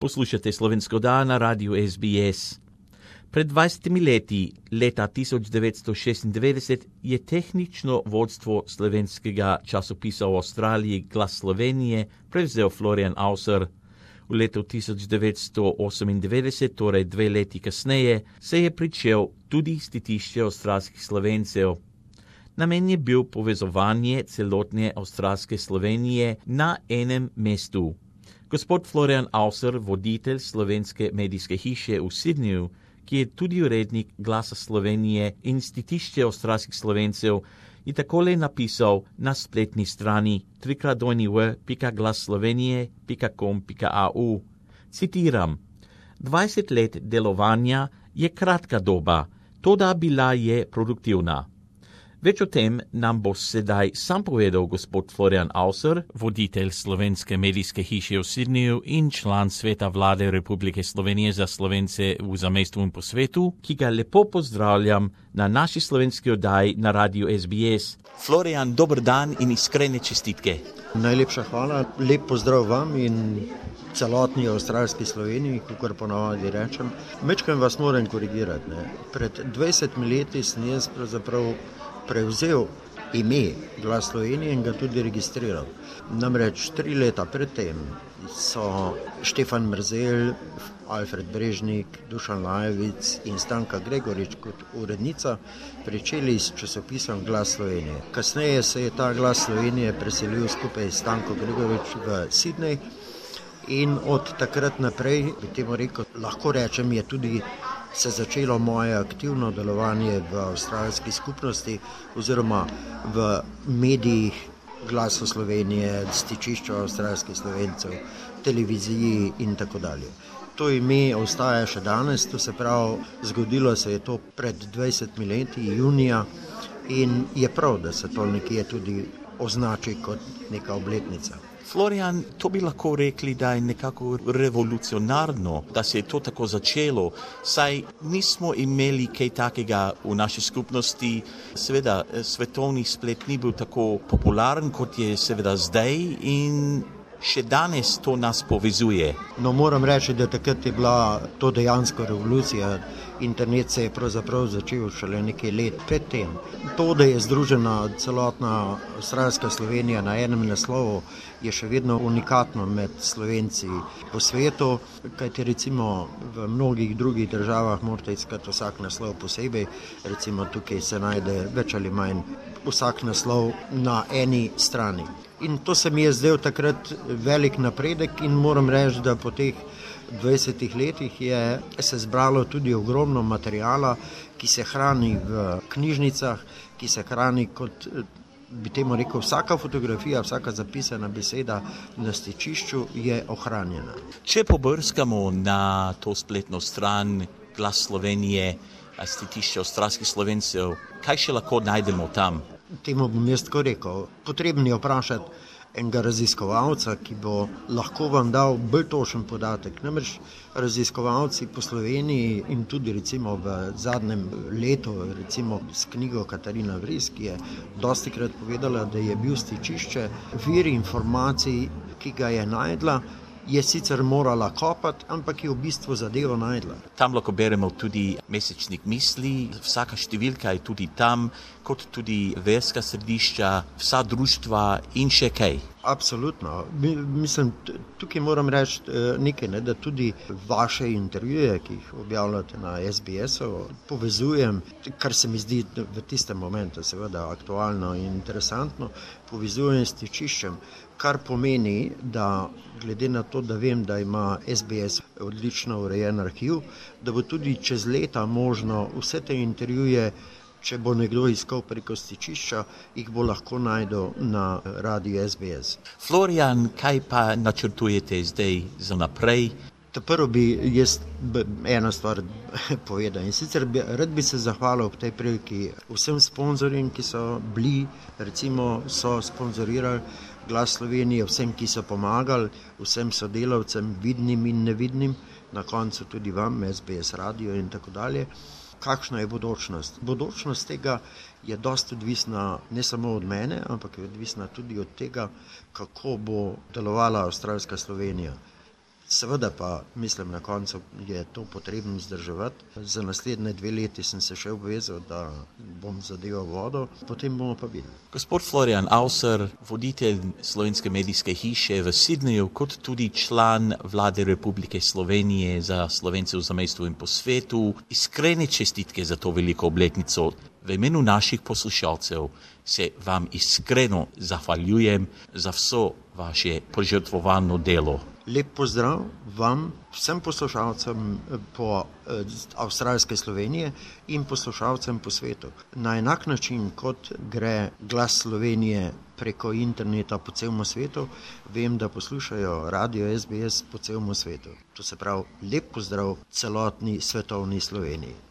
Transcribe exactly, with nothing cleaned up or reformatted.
Poslušate Slovensko dan na rádiu es bé es. Pred dvajsetimi leti, leta tisoč devetsto šestindevetdeset, je tehnično vodstvo slovenskega časopisa v Avstraliji Glas Slovenije prevzel Florian Ausser. V letu tisoč devetsto osemindevetdeset, torej dve leti kasneje, se je pričel tudi stitišče avstralskih Slovencev. Namen je bil povezovanje celotne avstralske Slovenije na enem mestu. Gospod Florian Ausser, voditelj slovenske medijske hiše v Sydneyju, ki je tudi urednik Glasa Slovenije in stitišče avstralskih Slovencev, je takole napisal na spletni strani trikrat w pika glasslovenije pika com pika a u. Citiram: dvajset let delovanja je kratka doba, toda bila je produktivna. Več o tem nam bo sedaj sam povedal gospod Florian Ausser, voditelj slovenske medijske hiše v Sydneyju in član sveta vlade Republike Slovenije za Slovence v zamejstvu in po svetu, ki ga lepo pozdravljam na naši slovenski oddaji na rádiu es bé es. Florian, dober dan in iskrene čestitke. Najlepša hvala, lep pozdrav vam in celotni avstralski Sloveniji, kakor ponavadi rečem. Mečkaj vas moram korigirati. Ne. Pred dvajsetimi leti sem jaz pravzaprav prevzel ime Glas Slovenije in ga tudi registriral. Namreč tri leta predtem so Štefan Mrzelj, Alfred Brežnik, Dušan Lajovic in Stanka Gregorič kot urednica pričeli s časopisom Glas Slovenije. Kasneje se je ta Glas Slovenije preselil skupaj s Stanko Gregorič v Sydney in od takrat naprej, bi temu rekel, lahko rečem, je tudi se začelo moje aktivno delovanje v avstralski skupnosti oziroma v medijih Glasu Slovenije, stičišču avstralskih Slovencev, televiziji in tako dalje. To ime ostaja še danes, to se pravi, zgodilo se je to pred dvajsetimi leti, junija, in je prav, da se to nekje tudi označi kot neka obletnica. Florian, to bi lahko rekli, da je nekako revolucionarno, da se je to tako začelo, saj nismo imeli kaj takega v naši skupnosti. Seveda, svetovni splet ni bil tako popularen, kot je seveda zdaj in še danes to nas povezuje. No, moram reči, da takrat je bila to dejansko revolucija. Internet se je pravzaprav začel šele nekaj let pred tem. To, da je združena celotna avstralska Slovenija na enem naslovu, je še vedno unikatno med Slovenci po svetu, kajti recimo v mnogih drugih državah morate iskati vsak naslov posebej, recimo tukaj se najde več ali manj vsak naslov na eni strani. In to se mi je zdel takrat velik napredek in moram reči, da po teh dvajsetih letih je se zbralo tudi ogromno materijala, ki se hrani v knjižnicah, ki se hrani kot, bi temu rekel, vsaka fotografija, vsaka zapisana beseda na stičišču je ohranjena. Če pobrskamo na to spletno stran Glas Slovenije, stitišče avstralskih Slovencev, kaj še lahko najdemo tam? Temu bom jaz tako rekel. Potrebno je vprašati enega raziskovalca, ki bo lahko vam dal bolj točen podatek. Namreč raziskovalci po Sloveniji in tudi recimo v zadnjem letu, recimo s knjigo Katarina Vriz, ki je dostikrat povedala, da je bil stičišče vir informacij, ki ga je najdla, je sicer morala kopati, ampak je v bistvu zadevo najdla. Tam lahko beremo tudi mesečnik misli, vsaka številka je tudi tam, kot tudi verska središča, vsa društva in še kaj. Absolutno. Mislim, tukaj moram reči nekaj, ne, da tudi vaše intervjuje, ki jih objavljate na es bé esu, povezujem, kar se mi zdi v tistem momentu seveda aktualno in interesantno, povezujem s stičiščem, kar pomeni, da glede na to, da vem, da ima es bé es odlično urejen arhiv, da bo tudi čez leta možno vse te intervjuje, če bo nekdo iskal preko stičišča, jih bo lahko najdel na rádiu es bé es. Florian, kaj pa načrtujete zdaj za naprej? Ta prvo bi jaz eno stvar povedal in sicer bi, rad bi se zahvalil ob tej priliki vsem sponzorjem, ki so bili, recimo so sponzorirali Glas Slovenije, vsem, ki so pomagali, vsem sodelavcem, vidnim in nevidnim, na koncu tudi vam, es bé es radio in tako dalje. Kakšna je bodočnost? Bodočnost tega je dosti odvisna ne samo od mene, ampak je odvisna tudi od tega, kako bo delovala avstralska Slovenija. Seveda pa mislim, na koncu je to potrebno vzdrževati. Za naslednje dve leti sem se še obvezal, da bom zadeval vodo, potem bomo pa videli. Gospod Florian Auser, voditelj Slovenske medijske hiše v Sydneyju, kot tudi član Vlade Republike Slovenije za Slovence v zamejstvu in po svetu, iskrene čestitke za to veliko obletnico. V imenu naših poslušalcev se vam iskreno zahvaljujem za vso vaše požrtvovano delo. Lep pozdrav vam, vsem poslušalcem po eh, avstralske Slovenije in poslušalcem po svetu. Na enak način, kot gre glas Slovenije preko interneta po celem svetu, vem, da poslušajo radio S B S po celem svetu. To se pravi, lep pozdrav celotni svetovni Sloveniji.